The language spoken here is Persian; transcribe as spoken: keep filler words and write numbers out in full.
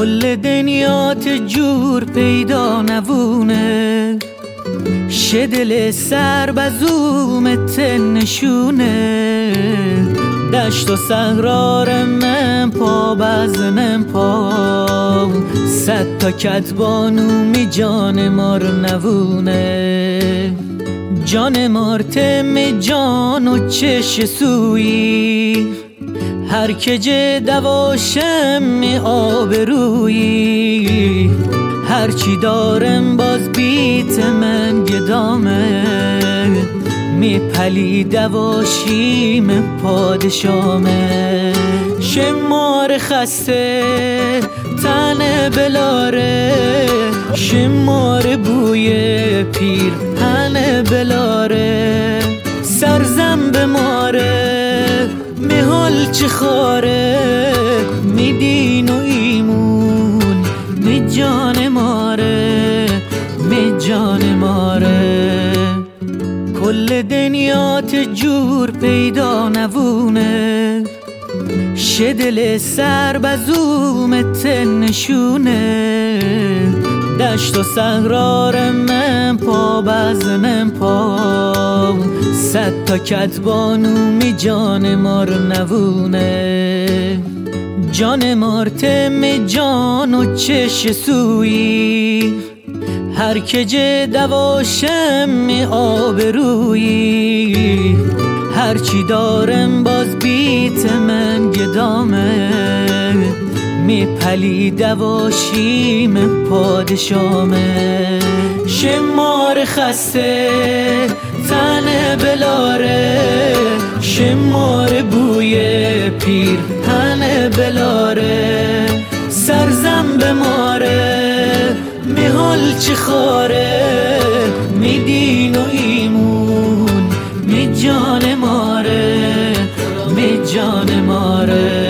کل دنیات جور پیدا نوونه، شه دل سر بزومت نشونه. دشت و صحرا من پا بزنم پا، صد تا کتبانو می جان مار نوونه. جان مارتم جان و چش سویی، هر که جه دواشم می آبرویی. هرچی دارم باز بیت من گدامه، می پلی دواشیم پادشامه. شمار خسته تن بلاره، شمار بوی پیر هن بلاره. سرزم به ماره میحال چه خاره، می دین و ایمون می جان ماره، می جان ماره. کل دنیات جور پیدا نوونه، شه دل سر بزومت نشونه. دشت و صحرا من پا بزنم پا، صد تا کتبانو می جان مار نوونه. جان مارتم جان و چش سویی، هر که جه دواشم می آبرویی. هرچی دارم باز بیت من گدامه، می پلی دواشیم پادشامه. شمار خسته تن بلاره، شمار بوی پیر هن بلاره. سرزم به ماره میحال چه خاره، می دین و ایمون می جان ماره، می جان ماره.